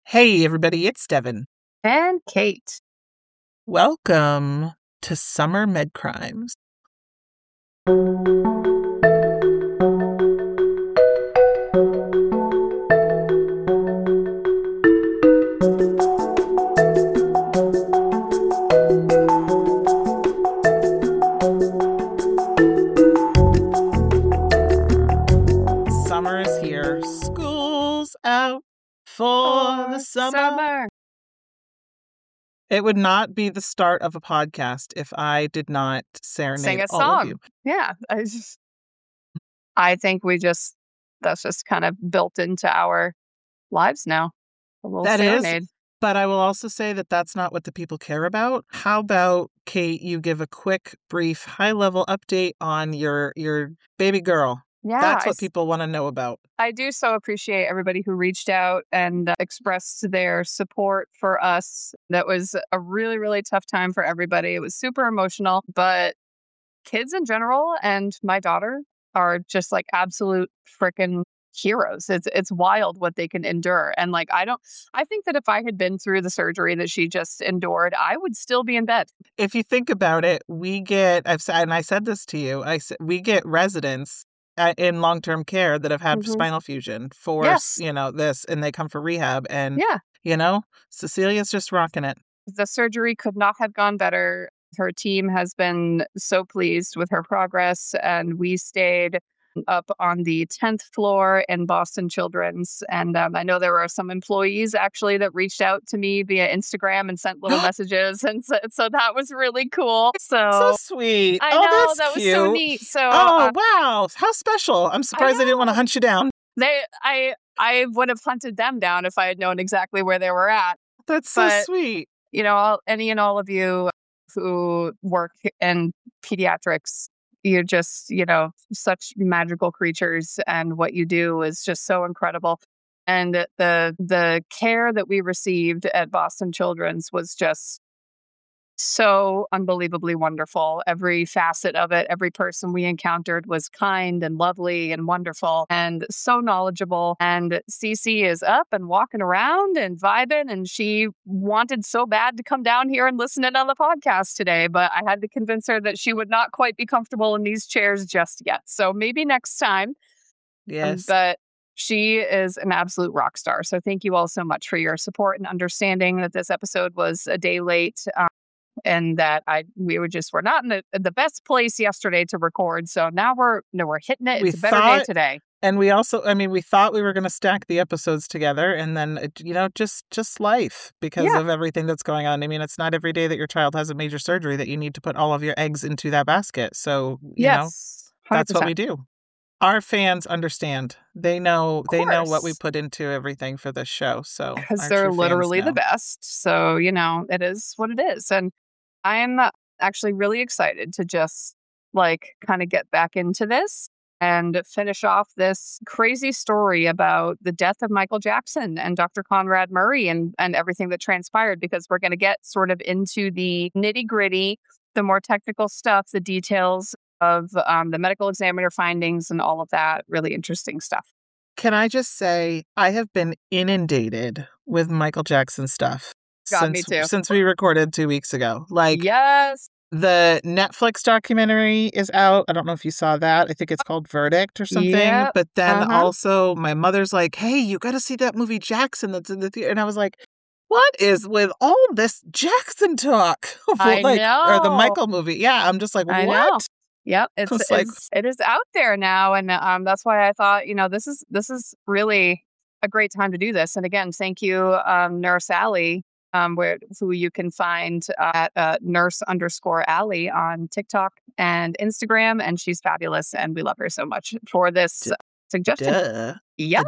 Hey, everybody, it's Devin. And Kate. Welcome to Summer Med Crimes. Summer is here. School's out for the summer. It would not be the start of a podcast if I did not serenade Sing a all of song. you. Yeah. I think that's just kind of built into our lives now. A little That is, serenade. but I will also say that that's not what the people care about. How about, Kate, you give a quick, brief, high-level update on your baby girl? Yeah. That's what people want to know about. I do so appreciate everybody who reached out and expressed their support for us. That was a really, really tough time for everybody. It was super emotional, but kids in general and my daughter are just like absolute freaking heroes. It's wild what they can endure. And like I think that if I had been through the surgery that she just endured, I would still be in bed. If you think about it, I said this to you, we get residents in long-term care that have had spinal fusion for, Yes. this, and they come for rehab. And, Yeah. Cecilia's just rocking it. The surgery could not have gone better. Her team has been so pleased with her progress, and we stayed up on the 10th floor in Boston Children's. And I know there were some employees actually that reached out to me via Instagram and sent little messages. And so that was really cool. So sweet. I know, that's that cute. was so neat. So wow. How special. I'm surprised they didn't want to hunt you down. I would have hunted them down if I had known exactly where they were at. That's so sweet. Any and all of you who work in pediatrics, you're just, such magical creatures, and what you do is just so incredible. And the care that we received at Boston Children's was just so unbelievably wonderful. Every facet of it, every person we encountered was kind and lovely and wonderful and so knowledgeable. And Cece is up and walking around and vibing, and she wanted so bad to come down here and listen in on the podcast today, but I had to convince her that she would not quite be comfortable in these chairs just yet. So maybe next time. Yes. But she is an absolute rock star. So thank you all so much for your support and understanding that this episode was a day late. And that we're not in the best place yesterday to record. So now we're hitting it. It's a better day today. And we also, we thought we were going to stack the episodes together, and then, just life because of everything that's going on. It's not every day that your child has a major surgery that you need to put all of your eggs into that basket. So, yes, that's what we do. Our fans understand. They know what we put into everything for this show. So because they're literally the best. So, it is what it is. And I am actually really excited to just kind of get back into this and finish off this crazy story about the death of Michael Jackson and Dr. Conrad Murray and everything that transpired, because we're going to get sort of into the nitty-gritty, the more technical stuff, the details of the medical examiner findings and all of that really interesting stuff. Can I just say, I have been inundated with Michael Jackson stuff. Me too. Since we recorded 2 weeks ago. Yes. The Netflix documentary is out. I don't know if you saw that. I think it's called Verdict or something. Yep. But then also my mother's like, hey, you got to see that movie Jackson that's in the theater. And I was like, what is with all this Jackson talk? I know. Or the Michael movie. Yeah, I'm just like, what? I know. Yep, it is out there now, and that's why I thought, this is really a great time to do this. And again, thank you, Nurse Allie, who you can find at nurse_Allie on TikTok and Instagram, and she's fabulous, and we love her so much for this suggestion. Duh. Yes.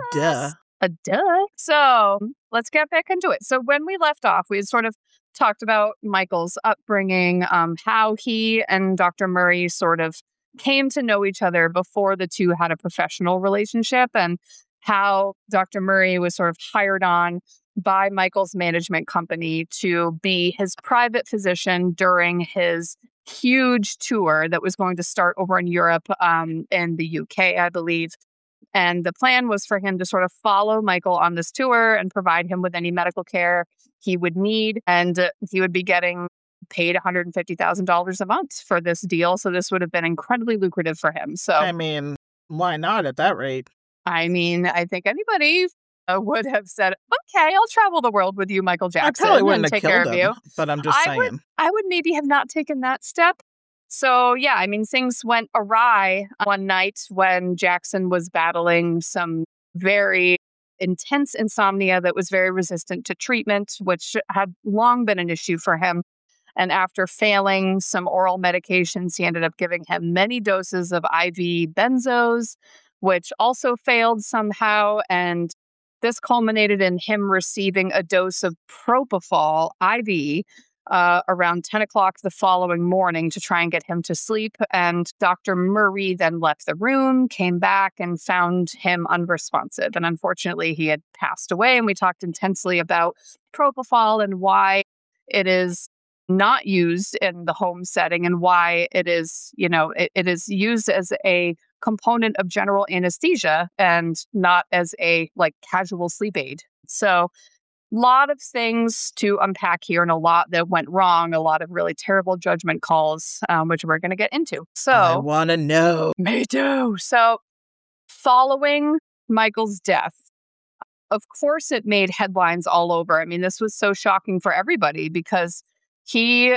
A duh. So let's get back into it. So when we left off, we had sort of talked about Michael's upbringing, how he and Dr. Murray sort of came to know each other before the two had a professional relationship, and how Dr. Murray was sort of hired on by Michael's management company to be his private physician during his huge tour that was going to start over in Europe, and the UK, I believe. And the plan was for him to sort of follow Michael on this tour and provide him with any medical care he would need. And he would be getting paid $150,000 a month for this deal. So this would have been incredibly lucrative for him. So, I mean, why not at that rate? I mean, I think anybody would have said, okay, I'll travel the world with you, Michael Jackson, I probably wouldn't and have take care killed of you. him, but I'm just saying. I would maybe have not taken that step. So, yeah, I mean, things went awry one night when Jackson was battling some very intense insomnia that was very resistant to treatment, which had long been an issue for him. And after failing some oral medications, he ended up giving him many doses of IV benzos, which also failed somehow. And this culminated in him receiving a dose of propofol IV around 10 o'clock the following morning to try and get him to sleep. And Dr. Murray then left the room, came back, and found him unresponsive. And unfortunately, he had passed away. And we talked intensely about propofol and why it is not used in the home setting and why it is, it is used as a component of general anesthesia and not as a casual sleep aid. So lot of things to unpack here and a lot that went wrong, a lot of really terrible judgment calls, which we're going to get into. So I want to know. Me too. So following Michael's death, of course, it made headlines all over. I mean, this was so shocking for everybody because he,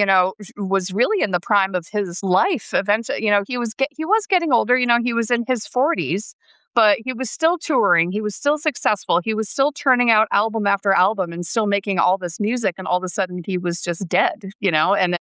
was really in the prime of his life. Eventually, he was getting older. He was in his 40s. But he was still touring. He was still successful. He was still turning out album after album and still making all this music. And all of a sudden he was just dead, And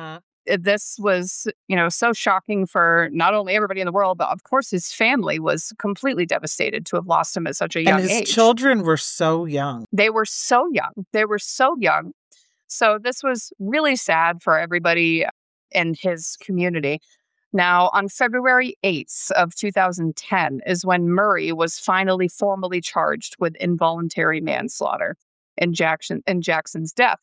this was, so shocking for not only everybody in the world, but of course his family was completely devastated to have lost him at such a young age. And his children were so young. They were so young. So this was really sad for everybody in his community. Now, on February 8th of 2010 is when Murray was finally formally charged with involuntary manslaughter in Jackson's death.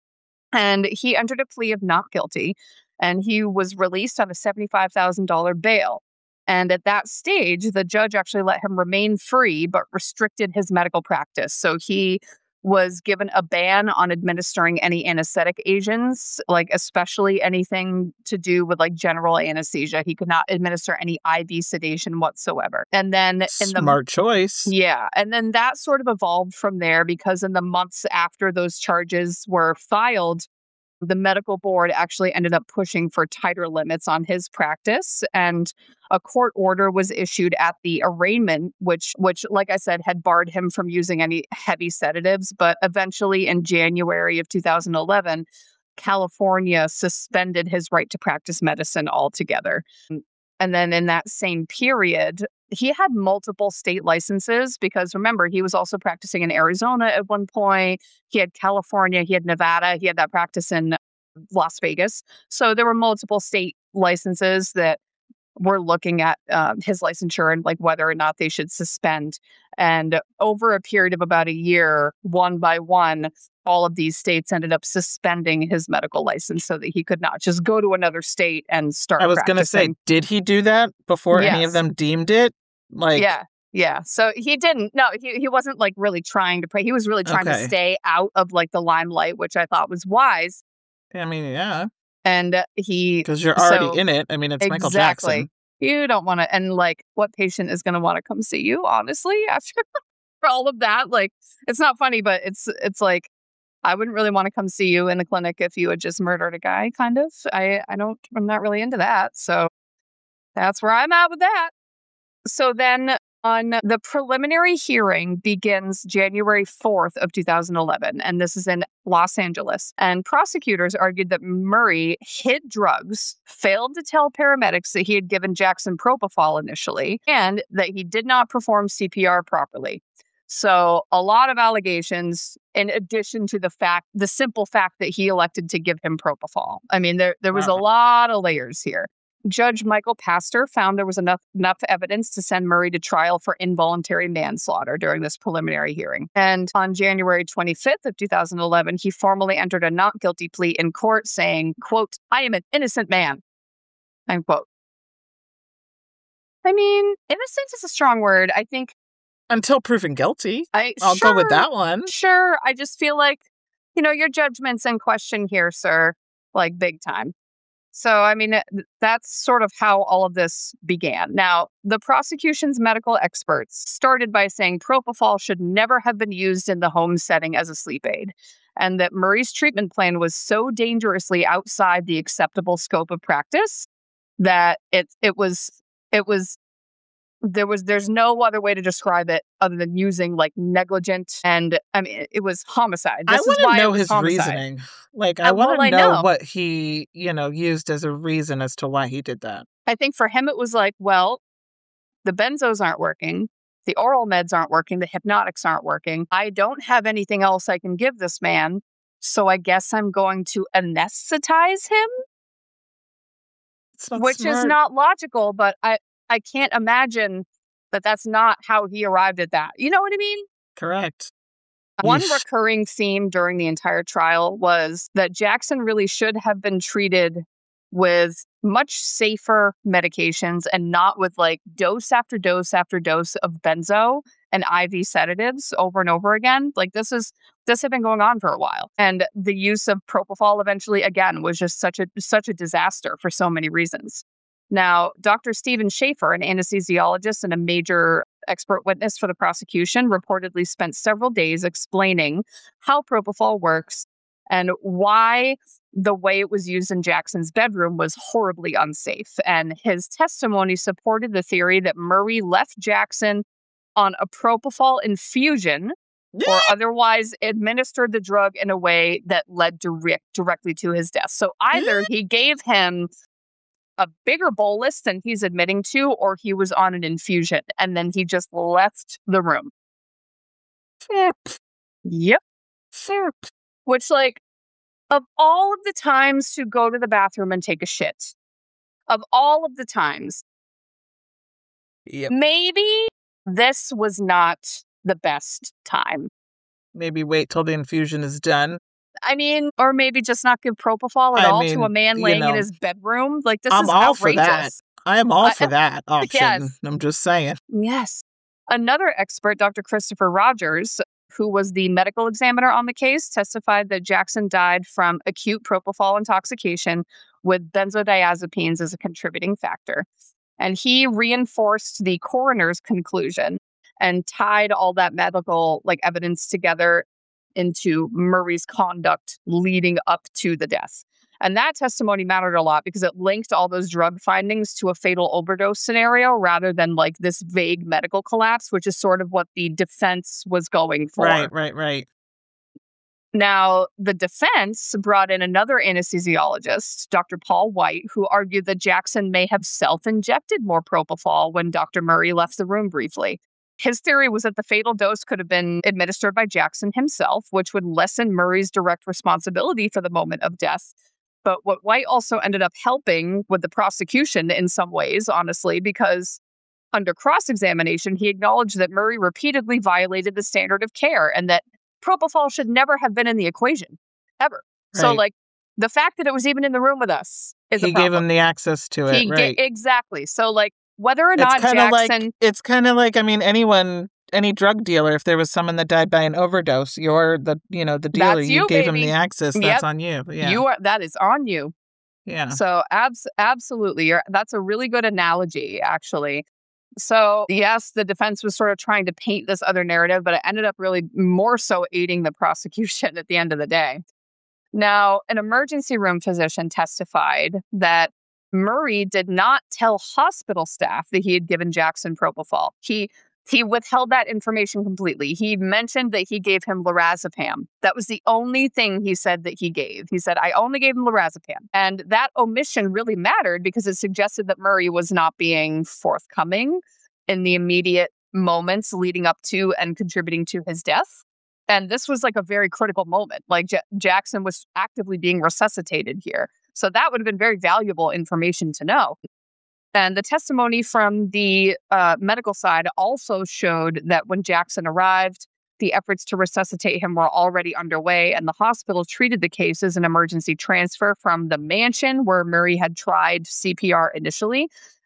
And he entered a plea of not guilty, and he was released on a $75,000 bail. And at that stage, the judge actually let him remain free, but restricted his medical practice. So he was given a ban on administering any anesthetic agents, especially anything to do with general anesthesia. He could not administer any IV sedation whatsoever. And then Smart choice. Yeah. And then that sort of evolved from there because in the months after those charges were filed, the medical board actually ended up pushing for tighter limits on his practice, and a court order was issued at the arraignment, which, like I said, had barred him from using any heavy sedatives. But eventually, in January of 2011, California suspended his right to practice medicine altogether. And then in that same period, he had multiple state licenses because remember, he was also practicing in Arizona at one point. He had California, he had Nevada, he had that practice in Las Vegas. So there were multiple state licenses that were looking at his licensure and whether or not they should suspend. And over a period of about a year, one by one, all of these states ended up suspending his medical license so that he could not just go to another state and start I was going to say, did he do that before any of them deemed it? Yeah. So he didn't. No, he wasn't really trying to pray. He was really trying to stay out of the limelight, which I thought was wise. I mean, yeah. And because you're already in it. I mean, it's Michael Jackson. You don't want to. And what patient is going to want to come see you, honestly, after for all of that? It's not funny, but it's I wouldn't really want to come see you in the clinic if you had just murdered a guy, kind of. I'm not really into that. So that's where I'm at with that. So then on the preliminary hearing begins January 4th of 2011, and this is in Los Angeles. And prosecutors argued that Murray hid drugs, failed to tell paramedics that he had given Jackson propofol initially, and that he did not perform CPR properly. So a lot of allegations, in addition to the simple fact that he elected to give him propofol. I mean, there was a lot of layers here. Judge Michael Pastor found there was enough evidence to send Murray to trial for involuntary manslaughter during this preliminary hearing. And on January 25th of 2011, he formally entered a not guilty plea in court saying, quote, "I am an innocent man," end quote. I mean, innocent is a strong word. I think until proven guilty. I'll go with that one. Sure. I just feel like, your judgment's in question here, sir, like big time. So, I mean, that's sort of how all of this began. Now, the prosecution's medical experts started by saying propofol should never have been used in the home setting as a sleep aid, and that Murray's treatment plan was so dangerously outside the acceptable scope of practice that there's no other way to describe it other than using like negligent, and I mean it was homicide. I want to know his reasoning. Like I want to know what he, used as a reason as to why he did that. I think for him it was like, well, the benzos aren't working, the oral meds aren't working, the hypnotics aren't working. I don't have anything else I can give this man, so I guess I'm going to anesthetize him. Which smart. Is not logical, but I can't imagine that that's not how he arrived at that. You know what I mean? Correct. One recurring theme during the entire trial was that Jackson really should have been treated with much safer medications and not with like dose after dose after dose of benzo and IV sedatives over and over again. Like this had been going on for a while. And the use of propofol eventually, again, was just such a disaster for so many reasons. Now, Dr. Stephen Schaefer, an anesthesiologist and a major expert witness for the prosecution, reportedly spent several days explaining how propofol works and why the way it was used in Jackson's bedroom was horribly unsafe. And his testimony supported the theory that Murray left Jackson on a propofol infusion or otherwise administered the drug in a way that led directly to his death. So either he gave him a bigger bolus than he's admitting to, or he was on an infusion and then he just left the room. Yep. Which, like, of all of the times to go to the bathroom and take a shit, of all of the times, maybe this was not the best time. Maybe wait till the infusion is done. I mean, or maybe just not give propofol at all to a man laying in his bedroom. Like, this is outrageous. For that. I am all for that option. Yes. I'm just saying. Yes. Another expert, Dr. Christopher Rogers, who was the medical examiner on the case, testified that Jackson died from acute propofol intoxication with benzodiazepines as a contributing factor. And he reinforced the coroner's conclusion and tied all that medical evidence together into Murray's conduct leading up to the death. And that testimony mattered a lot because it linked all those drug findings to a fatal overdose scenario rather than this vague medical collapse, which is sort of what the defense was going for. Right. Now, the defense brought in another anesthesiologist, Dr. Paul White, who argued that Jackson may have self-injected more propofol when Dr. Murray left the room briefly. His theory was that the fatal dose could have been administered by Jackson himself, which would lessen Murray's direct responsibility for the moment of death. But what White also ended up helping with the prosecution in some ways, honestly, because under cross-examination, he acknowledged that Murray repeatedly violated the standard of care and that propofol should never have been in the equation, ever. Right. So, the fact that it was even in the room with us is a problem. He gave him the access to it, right? Exactly. So, whether or not Jackson... It's kind of like, any drug dealer, if there was someone that died by an overdose, you're the dealer. You gave him the access. That's on you. Yeah. That is on you. Yeah. So absolutely. That's a really good analogy, actually. So yes, the defense was sort of trying to paint this other narrative, but it ended up really more so aiding the prosecution at the end of the day. Now, an emergency room physician testified that Murray did not tell hospital staff that he had given Jackson propofol. He withheld that information completely. He mentioned that he gave him lorazepam. That was the only thing he said that he gave. He said, I only gave him lorazepam. And that omission really mattered because it suggested that Murray was not being forthcoming in the immediate moments leading up to and contributing to his death. And this was a very critical moment. Jackson was actively being resuscitated here. So that would have been very valuable information to know. And the testimony from the medical side also showed that when Jackson arrived, the efforts to resuscitate him were already underway, and the hospital treated the case as an emergency transfer from the mansion where Murray had tried CPR initially.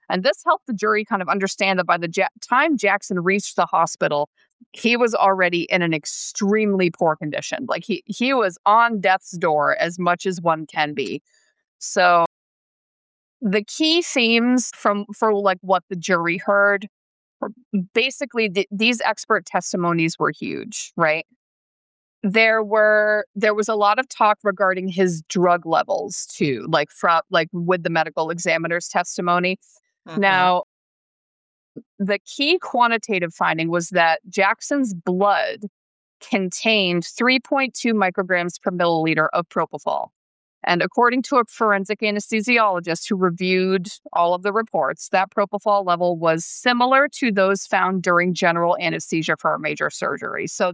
And this helped the jury kind of understand that by the time Jackson reached the hospital, he was already in an extremely poor condition. Like he was on death's door as much as one can be. So the key themes for like what the jury heard were basically these expert testimonies were huge, right? There was a lot of talk regarding his drug levels too, like with the medical examiner's testimony. Now, the key quantitative finding was that Jackson's blood contained 3.2 micrograms per milliliter of propofol. And according to a forensic anesthesiologist who reviewed all of the reports, that propofol level was similar to those found during general anesthesia for a major surgery. So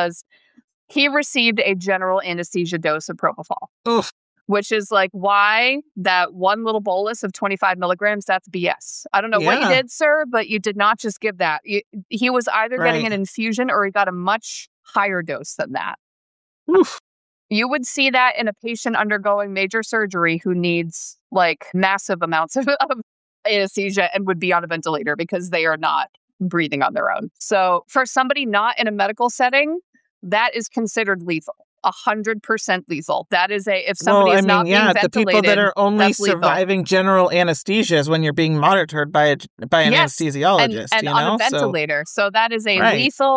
he received a general anesthesia dose of propofol. Oof. Which is like why that one little bolus of 25 milligrams, that's BS. I don't know what you did, sir, but you did not just give that. He was either getting an infusion or he got a much higher dose than that. Oof. You would see that in a patient undergoing major surgery who needs like massive amounts of anesthesia and would be on a ventilator because they are not breathing on their own. So for somebody not in a medical setting, that is considered lethal. 100% lethal. That is if somebody is not being ventilated, the people that are only surviving general anesthesia is when you're being monitored by an anesthesiologist, and on a ventilator. So that is a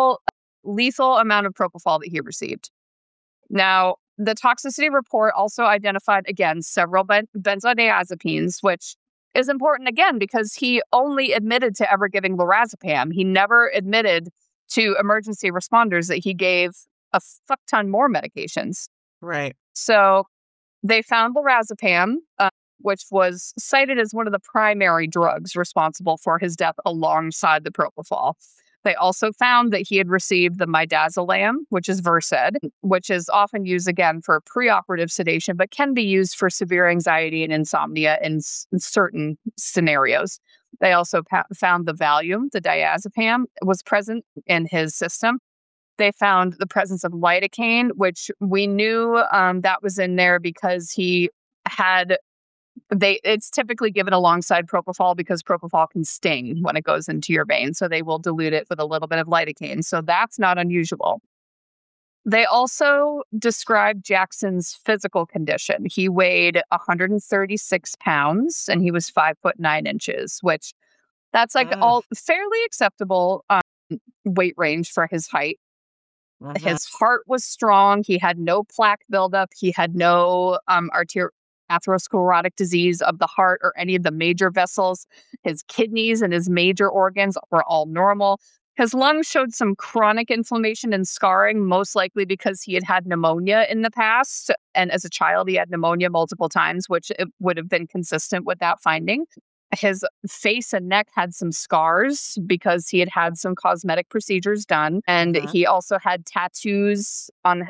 lethal amount of propofol that he received. Now, the toxicity report also identified again several benzodiazepines, which is important again because he only admitted to ever giving lorazepam. He never admitted to emergency responders that he gave a fuck ton more medications. Right. So they found lorazepam, which was cited as one of the primary drugs responsible for his death alongside the propofol. They also found that he had received the midazolam, which is Versed, which is often used again for preoperative sedation, but can be used for severe anxiety and insomnia in certain scenarios. They also found the Valium, the diazepam, was present in his system. They found the presence of lidocaine, which we knew that was in there because he had. It's typically given alongside propofol because propofol can sting when it goes into your vein, so they will dilute it with a little bit of lidocaine. So that's not unusual. They also described Jackson's physical condition. He weighed 136 pounds and he was 5'9", which that's like all fairly acceptable weight range for his height. His heart was strong. He had no plaque buildup. He had no atherosclerotic disease of the heart or any of the major vessels. His kidneys and his major organs were all normal. His lungs showed some chronic inflammation and scarring, most likely because he had had pneumonia in the past. And as a child, he had pneumonia multiple times, which it would have been consistent with that finding. His face and neck had some scars because he had had some cosmetic procedures done. And he also had tattooed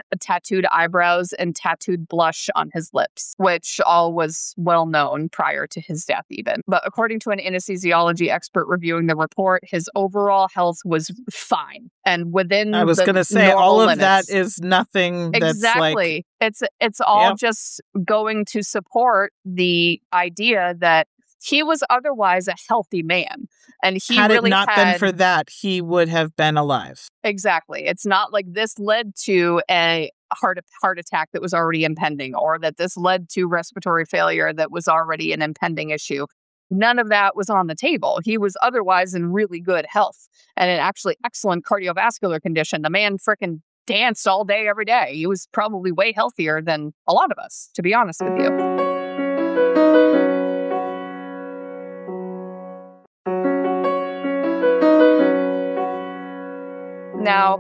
eyebrows and tattooed blush on his lips, which all was well known prior to his death even. But according to an anesthesiology expert reviewing the report, his overall health was fine. And within I was going to say, all of that is nothing that's exactly. It's all just going to support the idea that he was otherwise a healthy man. And he had really it not been for that, he would have been alive. Exactly. It's not like this led to a heart attack that was already impending, or that this led to respiratory failure that was already an impending issue. None of that was on the table. He was otherwise in really good health and an actually excellent cardiovascular condition. The man frickin' danced all day, every day. He was probably way healthier than a lot of us, to be honest with you. Now,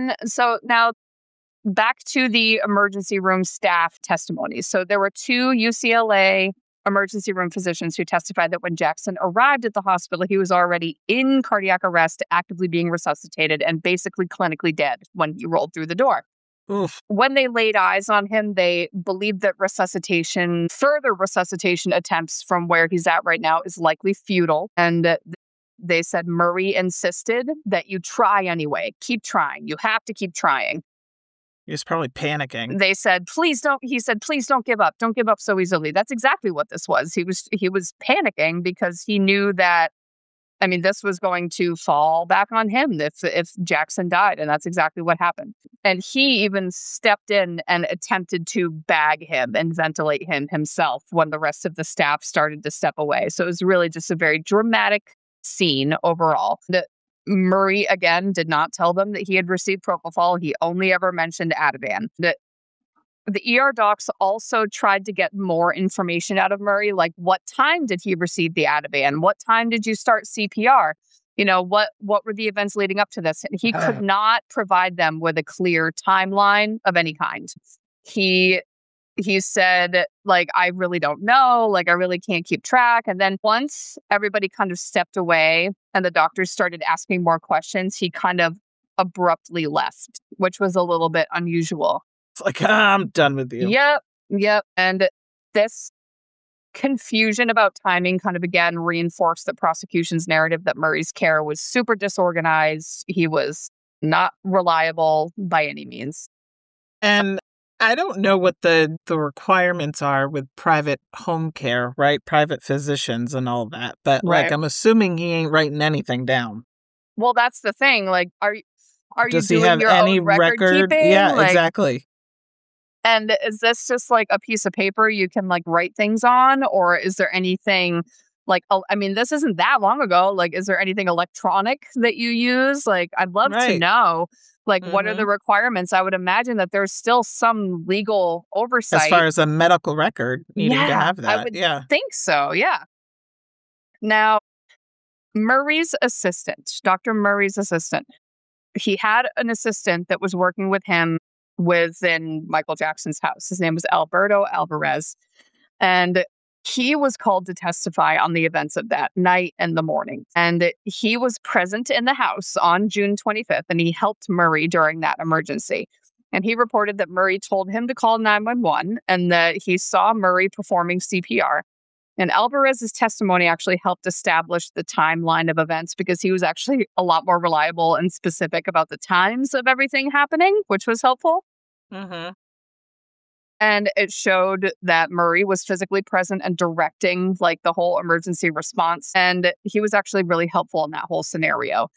back to the emergency room staff testimonies. So there were 2 UCLA emergency room physicians who testified that when Jackson arrived at the hospital, he was already in cardiac arrest, actively being resuscitated, and basically clinically dead when he rolled through the door. Oof. When they laid eyes on him, they believed that further resuscitation attempts from where he's at right now is likely futile. And they said Murray insisted that you try anyway. Keep trying. You have to keep trying. He was probably panicking. They said, please don't, he said, please don't give up. Don't give up so easily. That's exactly what this was. He was panicking because he knew that, I mean, this was going to fall back on him if Jackson died. And that's exactly what happened. And he even stepped in and attempted to bag him and ventilate him himself when the rest of the staff started to step away. So it was really just a very dramatic scene overall. Murray, again, did not tell them that he had received propofol. He only ever mentioned Ativan. The ER docs also tried to get more information out of Murray, like what time did he receive the Ativan? What time did you start CPR? You know, what were the events leading up to this? And he could not provide them with a clear timeline of any kind. He said, like, I really don't know, like, I really can't keep track. And then once everybody kind of stepped away and the doctors started asking more questions, he kind of abruptly left, which was a little bit unusual. It's like, I'm done with you. Yep. And this confusion about timing kind of again reinforced the prosecution's narrative that Murray's care was super disorganized. He was not reliable by any means. And I don't know what the requirements are with private home care, right? Private physicians and all that. But like, I'm assuming he ain't writing anything down. Well, that's the thing. Like, are Does you he doing have your any own record keeping? Yeah, like, exactly. And is this just like a piece of paper you can like write things on? Or is there anything like, I mean, this isn't that long ago. Like, is there anything electronic that you use? Like, I'd love to know. Like, what are the requirements? I would imagine that there's still some legal oversight. As far as a medical record needing to have that. I would think so, yeah. Now, Murray's assistant, Dr. Murray's assistant, he had an assistant that was working with him within Michael Jackson's house. His name was Alberto Alvarez. And he was called to testify on the events of that night and the morning. And he was present in the house on June 25th, and he helped Murray during that emergency. And he reported that Murray told him to call 911 and that he saw Murray performing CPR. And Alvarez's testimony actually helped establish the timeline of events because he was actually a lot more reliable and specific about the times of everything happening, which was helpful. Mm-hmm. And it showed that Murray was physically present and directing like the whole emergency response. And he was actually really helpful in that whole scenario.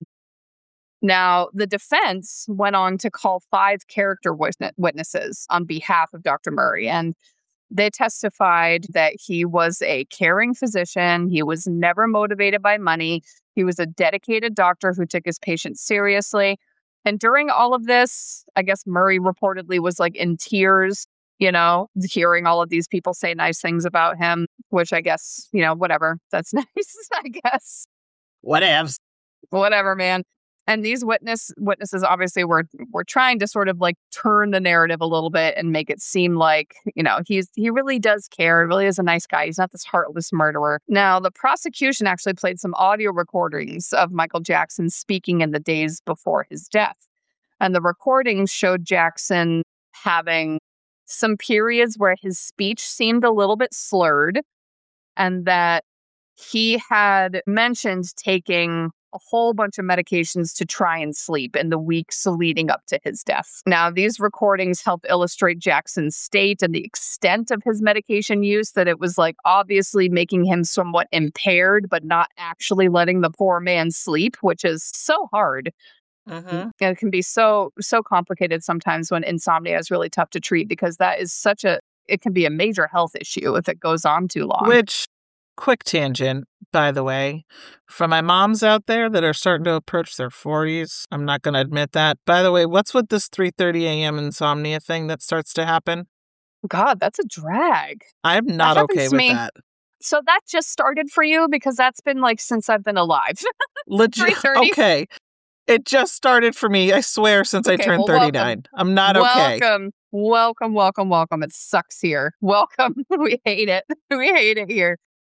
Now, the defense went on to call 5 character witnesses on behalf of Dr. Murray. And they testified that he was a caring physician. He was never motivated by money. He was a dedicated doctor who took his patients seriously. And during all of this, I guess Murray reportedly was like in tears, you know, hearing all of these people say nice things about him, which I guess, you know, whatever. That's nice, I guess. Whatevs. Whatever, man. And these witnesses obviously were trying to sort of like turn the narrative a little bit and make it seem like, you know, he really does care. He really is a nice guy. He's not this heartless murderer. Now, the prosecution actually played some audio recordings of Michael Jackson speaking in the days before his death. And the recordings showed Jackson having some periods where his speech seemed a little bit slurred and that he had mentioned taking a whole bunch of medications to try and sleep in the weeks leading up to his death. Now, these recordings help illustrate Jackson's state and the extent of his medication use, that it was like obviously making him somewhat impaired, but not actually letting the poor man sleep, which is so hard. Mm-hmm. It can be so complicated sometimes when insomnia is really tough to treat because that is it can be a major health issue if it goes on too long. Which, quick tangent, by the way, for my moms out there that are starting to approach their 40s, I'm not going to admit that. By the way, what's with this 3:30 a.m. insomnia thing that starts to happen? God, that's a drag. I'm not okay with that. So that just started for you because that's been like since I've been alive. Legit. Okay. It just started for me, I swear, since I turned 39. Welcome. I'm not okay. Welcome. It sucks here. Welcome. We hate it. We hate it here.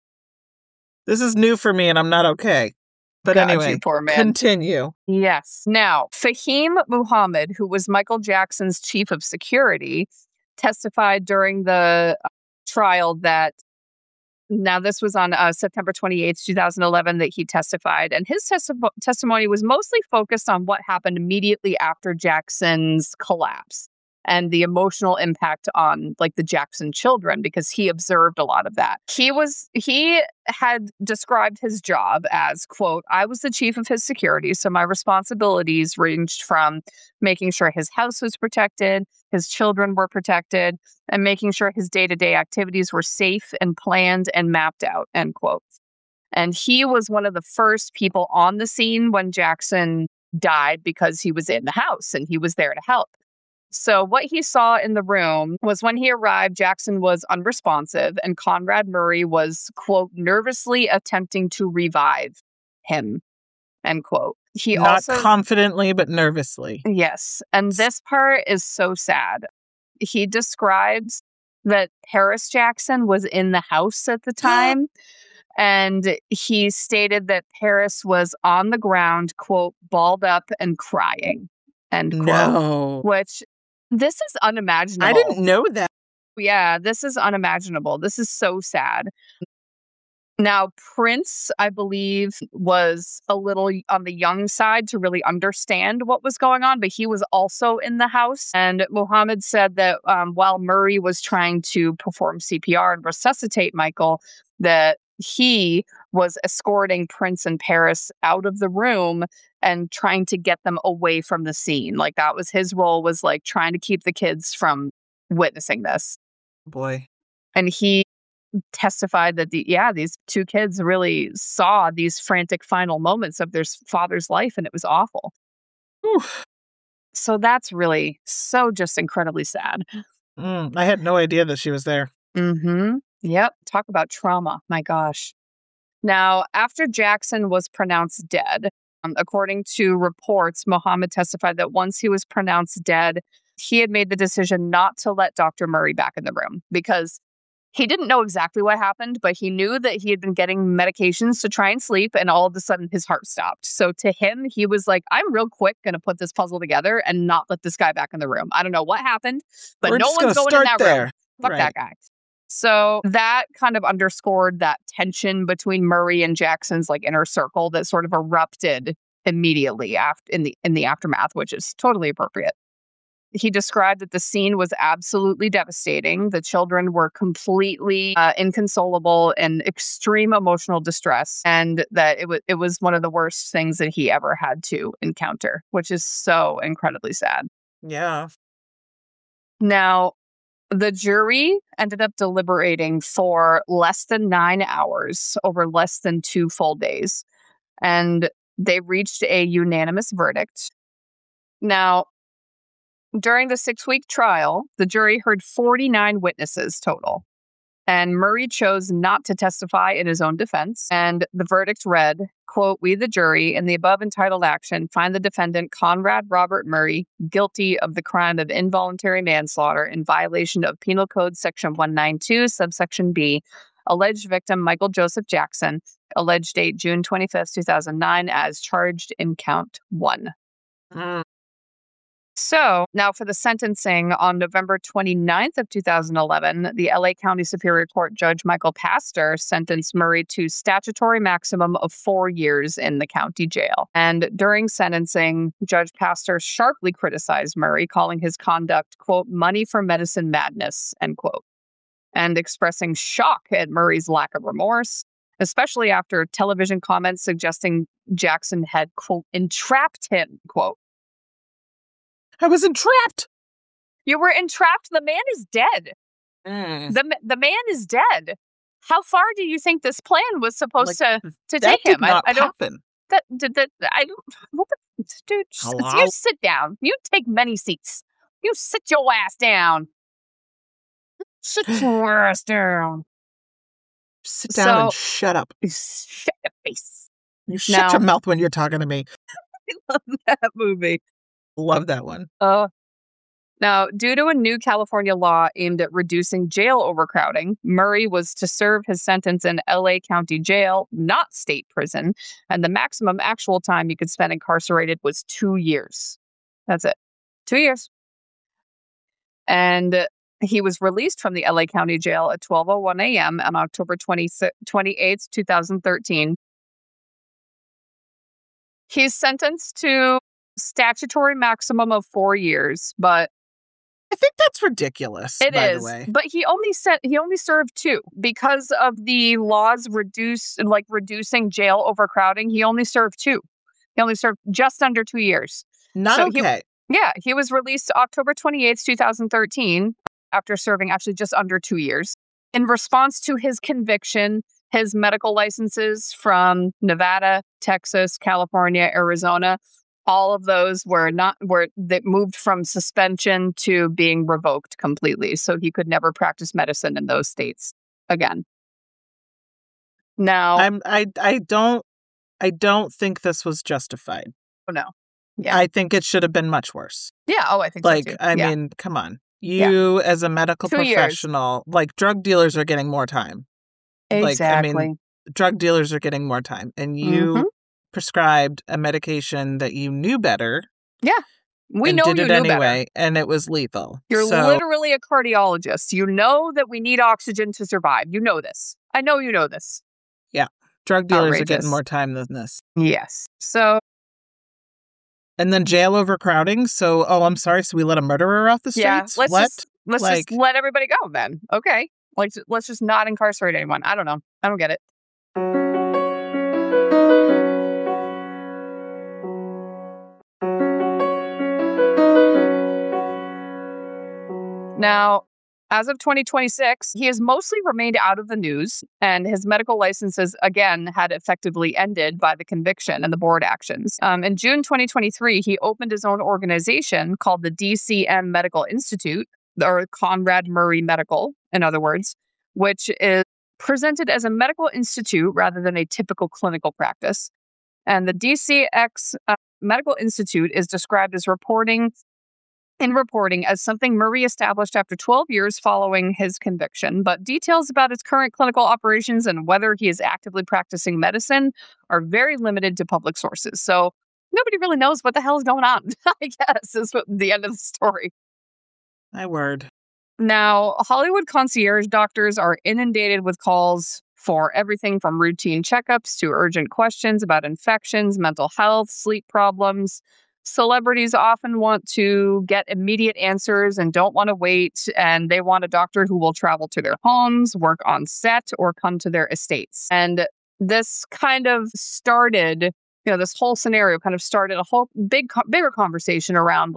This is new for me and I'm not okay. But God, anyway, you poor man. Continue. Yes. Now, Fahim Muhammad, who was Michael Jackson's chief of security, testified during the trial that, now this was on September 28th, 2011, that he testified. And his testimony was mostly focused on what happened immediately after Jackson's collapse. and the emotional impact on like the Jackson children, because he observed a lot of that. He had described his job as, quote, I was the chief of his security, so my responsibilities ranged from making sure his house was protected, his children were protected, and making sure his day-to-day activities were safe and planned and mapped out, end quote. And he was one of the first people on the scene when Jackson died, because he was in the house and he was there to help. So what he saw in the room was, when he arrived, Jackson was unresponsive and Conrad Murray was, quote, nervously attempting to revive him, end quote. He Not also confidently, but nervously. Yes. And this part is so sad. He describes that Paris Jackson was in the house at the time. And he stated that Paris was on the ground, quote, balled up and crying, end quote. No. Which, this is unimaginable. I didn't know that. Yeah, this is unimaginable. This is so sad. Now, Prince, I believe, was a little on the young side to really understand what was going on, but he was also in the house. And Muhammad said that while Murray was trying to perform CPR and resuscitate Michael, that he was escorting Prince and Paris out of the room and trying to get them away from the scene. Like, that was his role, was like trying to keep the kids from witnessing this. Boy. And he testified that these two kids really saw these frantic final moments of their father's life, and it was awful. Oof. So that's really so just incredibly sad. I had no idea that she was there. Mm-hmm. Yep. Talk about trauma. My gosh. Now, after Jackson was pronounced dead, according to reports, Muhammad testified that once he was pronounced dead, he had made the decision not to let Dr. Murray back in the room, because he didn't know exactly what happened, but he knew that he had been getting medications to try and sleep, and all of a sudden his heart stopped. So to him, he was like, I'm real quick going to put this puzzle together and not let this guy back in the room. I don't know what happened, but We're no just one's gonna going in start that there. room. Fuck Right. that guy. So that kind of underscored that tension between Murray and Jackson's like inner circle that sort of erupted immediately after in the aftermath, which is totally appropriate. He described that the scene was absolutely devastating. The children were completely inconsolable and extreme emotional distress, and that it was one of the worst things that he ever had to encounter, which is so incredibly sad. Yeah. Now, the jury ended up deliberating for less than 9 hours over less than 2 full days, and they reached a unanimous verdict. Now, during the 6-week trial, the jury heard 49 witnesses total, and Murray chose not to testify in his own defense. And the verdict read, quote, we, the jury, in the above entitled action, find the defendant Conrad Robert Murray guilty of the crime of involuntary manslaughter in violation of Penal Code Section 192, subsection B, alleged victim Michael Joseph Jackson, alleged date June 25th, 2009, as charged in count 1. So now for the sentencing on November 29th of 2011, the LA County Superior Court Judge Michael Pastor sentenced Murray to statutory maximum of 4 years in the county jail. And during sentencing, Judge Pastor sharply criticized Murray, calling his conduct, quote, money for medicine madness, end quote, and expressing shock at Murray's lack of remorse, especially after television comments suggesting Jackson had, quote, entrapped him, quote. I was entrapped. You were entrapped. The man is dead. The man is dead. How far do you think this plan was supposed to take him? I don't happen. What the dude? Hello? You sit down. You take many seats. You sit your ass down. Sit your ass down. Sit down and shut up. Shut your face. You shut your mouth when you're talking to me. I love that movie. Love that one. Now, due to a new California law aimed at reducing jail overcrowding, Murray was to serve his sentence in LA County Jail, not state prison, and the maximum actual time you could spend incarcerated was 2 years. That's it. 2 years. And he was released from the LA County Jail at 12:01 a.m. on October 28th, 2013. He's sentenced to statutory maximum of 4 years, but I think that's ridiculous, It by the is, way. but he only served 2 because of the laws reducing jail overcrowding. He only served 2. He only served just under 2 years. Not So okay. he was released October 28th, 2013, after serving actually just under 2 years. In response to his conviction, his medical licenses from Nevada, Texas, California, Arizona, all of those that moved from suspension to being revoked completely. So he could never practice medicine in those states again. Now, I don't think this was justified. oh no. Yeah. I think it should have been much worse. Yeah. Oh, I think so too. I mean, come on. You as a medical 2 years. professional, like drug dealers are getting more time. Exactly. Drug dealers are getting more time. And you prescribed a medication that you knew better. Yeah. We know did you it knew anyway, better. and it was lethal. You're literally a cardiologist. You know that we need oxygen to survive. You know this. I know you know this. Yeah. Drug dealers are getting Outrageous. more time than this. Yes. So. And then jail overcrowding. So, I'm sorry. So we let a murderer off the streets? Let's just let everybody go then. Okay. Let's just not incarcerate anyone. I don't know. I don't get it. Now, as of 2026, he has mostly remained out of the news, and his medical licenses, again, had effectively ended by the conviction and the board actions. In June 2023, he opened his own organization called the DCM Medical Institute, or Conrad Murray Medical, in other words, which is presented as a medical institute rather than a typical clinical practice. And the DCX Medical Institute is described as reporting as something Murray established after 12 years following his conviction, but details about his current clinical operations and whether he is actively practicing medicine are very limited to public sources. So nobody really knows what the hell is going on, I guess, is the end of the story. My word. Now, Hollywood concierge doctors are inundated with calls for everything from routine checkups to urgent questions about infections, mental health, sleep problems. Celebrities often want to get immediate answers and don't want to wait, and they want a doctor who will travel to their homes, work on set, or come to their estates. And this kind of started, this whole scenario kind of started a whole bigger conversation around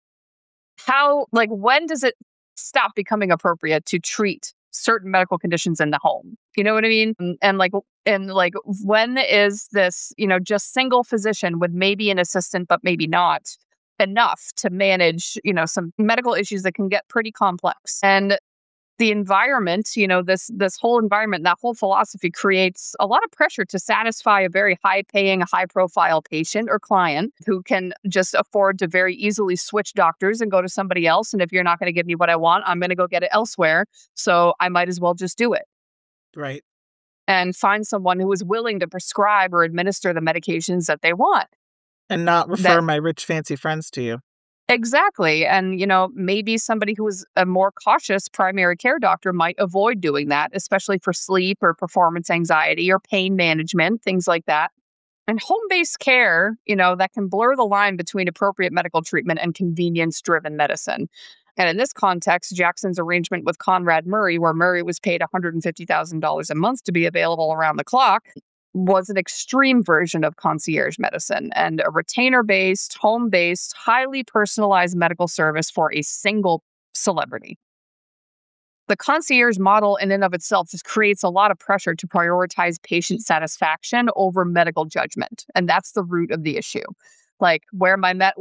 when does it stop becoming appropriate to treat certain medical conditions in the home? You know what I mean? And when is this, just single physician with maybe an assistant, but maybe not enough to manage, some medical issues that can get pretty complex. And the environment, this whole environment, that whole philosophy creates a lot of pressure to satisfy a very high-paying, high-profile patient or client who can just afford to very easily switch doctors and go to somebody else. And if you're not going to give me what I want, I'm going to go get it elsewhere. So I might as well just do it. Right. And find someone who is willing to prescribe or administer the medications that they want. And not refer my rich, fancy friends to you. Exactly. And, maybe somebody who is a more cautious primary care doctor might avoid doing that, especially for sleep or performance anxiety or pain management, things like that. And home-based care, that can blur the line between appropriate medical treatment and convenience-driven medicine. And in this context, Jackson's arrangement with Conrad Murray, where Murray was paid $150,000 a month to be available around the clock, was an extreme version of concierge medicine and a retainer-based, home-based, highly personalized medical service for a single celebrity. The concierge model in and of itself just creates a lot of pressure to prioritize patient satisfaction over medical judgment. And that's the root of the issue. Where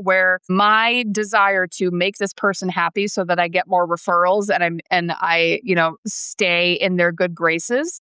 my desire to make this person happy so that I get more referrals and I stay in their good graces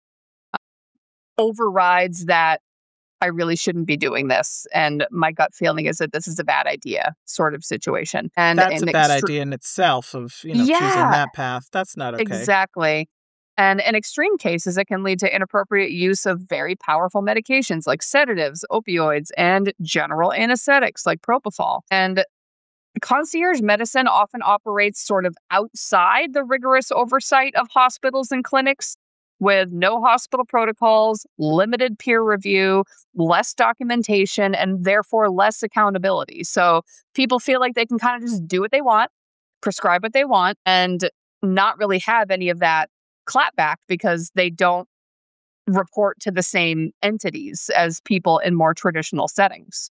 overrides that I really shouldn't be doing this. And my gut feeling is that this is a bad idea sort of situation. And that's a bad idea in itself of, choosing that path. That's not okay. Exactly. And in extreme cases, it can lead to inappropriate use of very powerful medications like sedatives, opioids, and general anesthetics like propofol. And concierge medicine often operates sort of outside the rigorous oversight of hospitals and clinics, with no hospital protocols, limited peer review, less documentation, and therefore less accountability. So people feel like they can kind of just do what they want. prescribe what they want and not really have any of that clapback because they don't report to the same entities as people in more traditional settings.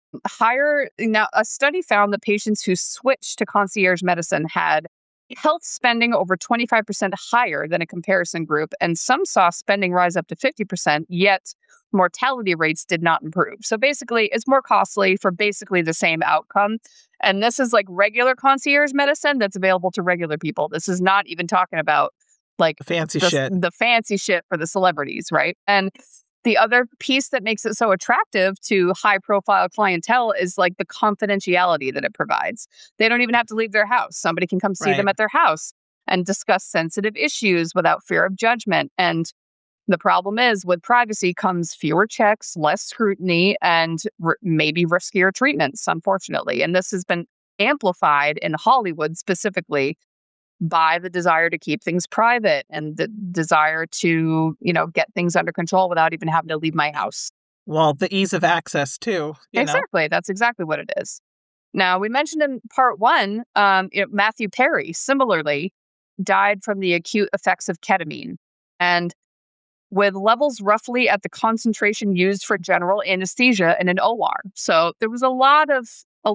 Now, a study found that patients who switched to concierge medicine had health spending over 25% higher than a comparison group, and some saw spending rise up to 50%, yet mortality rates did not improve. So basically, it's more costly for basically the same outcome. And this is like regular concierge medicine that's available to regular people. This is not even talking about like Fancy shit. the fancy shit for the celebrities, right? And the other piece that makes it so attractive to high profile clientele is like the confidentiality that it provides. They don't even have to leave their house. Somebody can come see them Right. at their house and discuss sensitive issues without fear of judgment. And the problem is with privacy comes fewer checks, less scrutiny, and maybe riskier treatments, unfortunately. And this has been amplified in Hollywood specifically by the desire to keep things private and the desire to, get things under control without even having to leave my house. Well, the ease of access too. Exactly. That's exactly what it is. Now, we mentioned in part one, Matthew Perry similarly died from the acute effects of ketamine. And with levels roughly at the concentration used for general anesthesia in an OR. So there was a lot of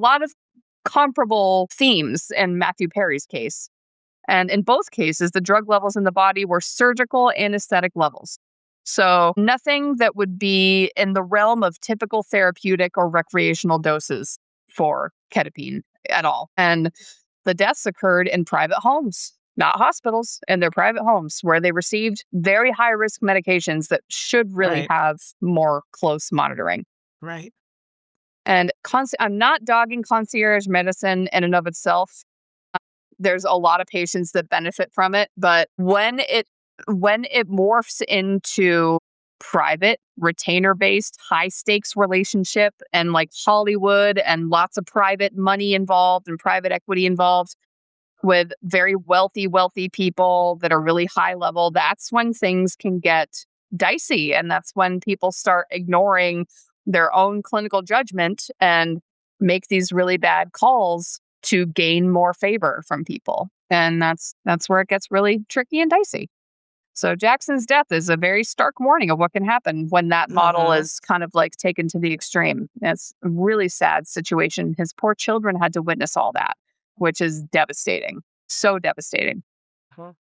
comparable themes in Matthew Perry's case. And in both cases, the drug levels in the body were surgical anesthetic levels. So nothing that would be in the realm of typical therapeutic or recreational doses for ketamine at all. And the deaths occurred in private homes, not hospitals, in their private homes where they received very high risk medications that should really have more close monitoring. Right. And I'm not dogging concierge medicine in and of itself. There's a lot of patients that benefit from it, but when it morphs into private, retainer-based, high-stakes relationship and like Hollywood and lots of private money involved and private equity involved with very wealthy people that are really high level, that's when things can get dicey. And that's when people start ignoring their own clinical judgment and make these really bad calls to gain more favor from people. And that's where it gets really tricky and dicey. So Jackson's death is a very stark warning of what can happen when that model is kind of like taken to the extreme. It's a really sad situation. His poor children had to witness all that, which is devastating. So devastating. And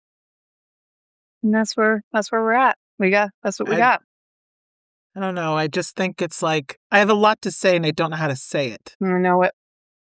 that's where we're at. That's what we got. I don't know. I just think it's like I have a lot to say and I don't know how to say it. I know it.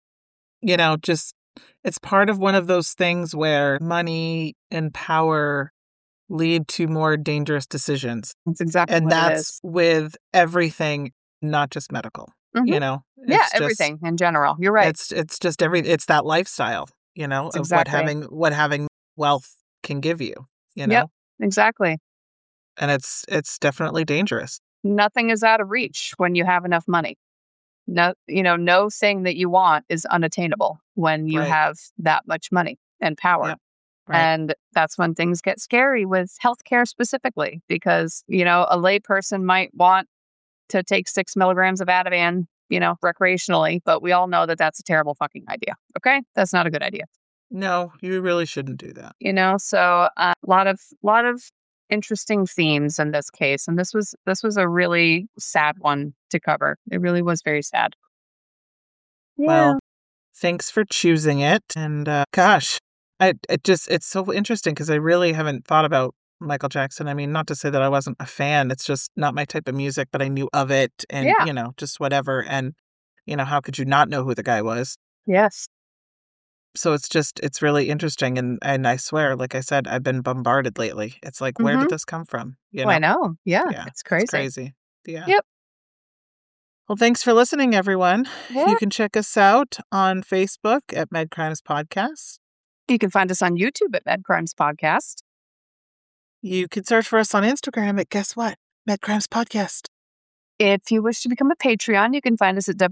It's part of one of those things where money and power lead to more dangerous decisions. That's exactly and what it that's is. with everything, not just medical. Yeah, everything in general. You're right. It's just it's that lifestyle, of exactly. what having wealth can give you, Yep, exactly. And it's definitely dangerous. Nothing is out of reach when you have enough money. No, no thing that you want is unattainable when you have that much money and power. Yep. Right. And that's when things get scary with healthcare specifically, because, a lay person might want to take 6 milligrams of Ativan, recreationally, but we all know that that's a terrible fucking idea. Okay. That's not a good idea. No, you really shouldn't do that. So a lot of interesting themes in this case. And this was a really sad one to cover. It really was very sad. Yeah. Well, thanks for choosing it. And gosh, it's so interesting because I really haven't thought about Michael Jackson. I mean, not to say that I wasn't a fan. It's just not my type of music, but I knew of it and, just whatever. And, how could you not know who the guy was? Yes. So it's really interesting. And I swear, like I said, I've been bombarded lately. It's like, where did this come from? I know. Yeah. It's crazy. It's crazy. Yeah. Yep. Well, thanks for listening, everyone. Yeah. You can check us out on Facebook at Med Crimes Podcast. You can find us on YouTube at Med Crimes Podcast. You can search for us on Instagram at guess what? Med Crimes Podcast. If you wish to become a Patreon, you can find us at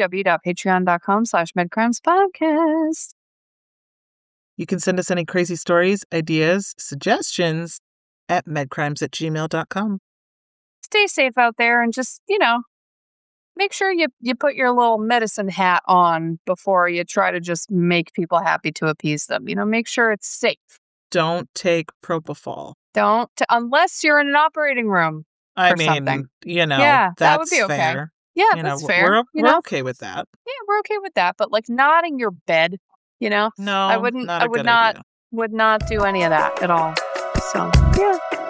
www.patreon.com/medcrimespodcast. You can send us any crazy stories, ideas, suggestions at medcrimes@gmail.com. Stay safe out there and just, make sure you put your little medicine hat on before you try to just make people happy to appease them. Make sure it's safe. Don't take propofol. Don't, unless you're in an operating room I or mean, something. that's that would be okay. fair. Yeah, that's fair. We're okay with that. Yeah, we're okay with that. But like not in your bed, No, I wouldn't. not I a would good not. idea. Would not do any of that at all. So yeah.